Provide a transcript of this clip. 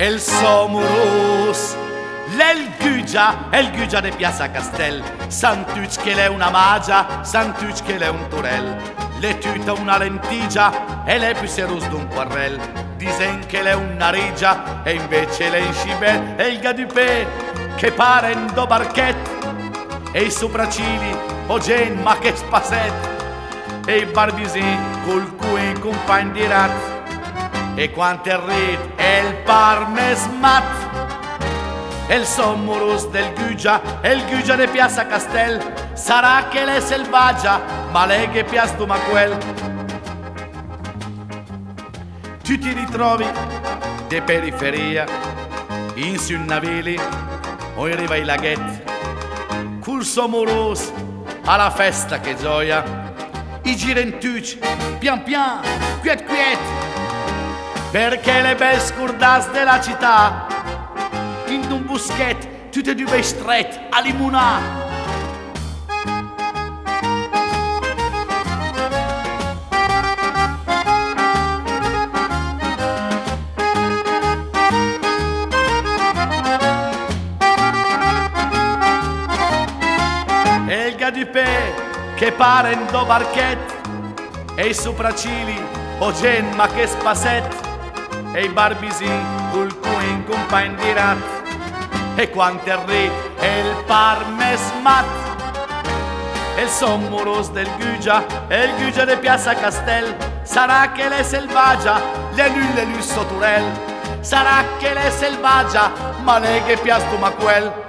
El Somurus, el Gügia de Piazza Castel, Santuc che l'è una magia, Santuc che l'è un turel, le tuta una lentigia e le piserus d'un quarrel, disen che l'è una rigia e invece l'è in scibel, e il gadupè che pare in do barchet, e i sopraccigli o gen ma che spasset, e i barbisi col cui compagn di rat, e quanto è rit e il parmesmat, e il Somurus del Gügia e il Gügia de Piazza Castel, sarà che l'è selvaggia ma lei che piasto ma quel. Tu ti ritrovi de periferia in su navili o in riva ai laghetti, col Somurus alla festa che gioia, i girentuci pian pian, quiet quiet, perché le belle scurdas della città in un buschet tutte due stret a limonà. E il gadupè che pare in do barchet, e i sopraccigli o gen ma che spasset, e i barbisi col cui in compagn di rat, e quanto è rit e il parmesmat, e il Somurus del Gügia e il Gügia de Piazza Castel, sarà che l'è selvaggia, le lusso turel, sarà che l'è selvaggia ma lei che piasto ma quel.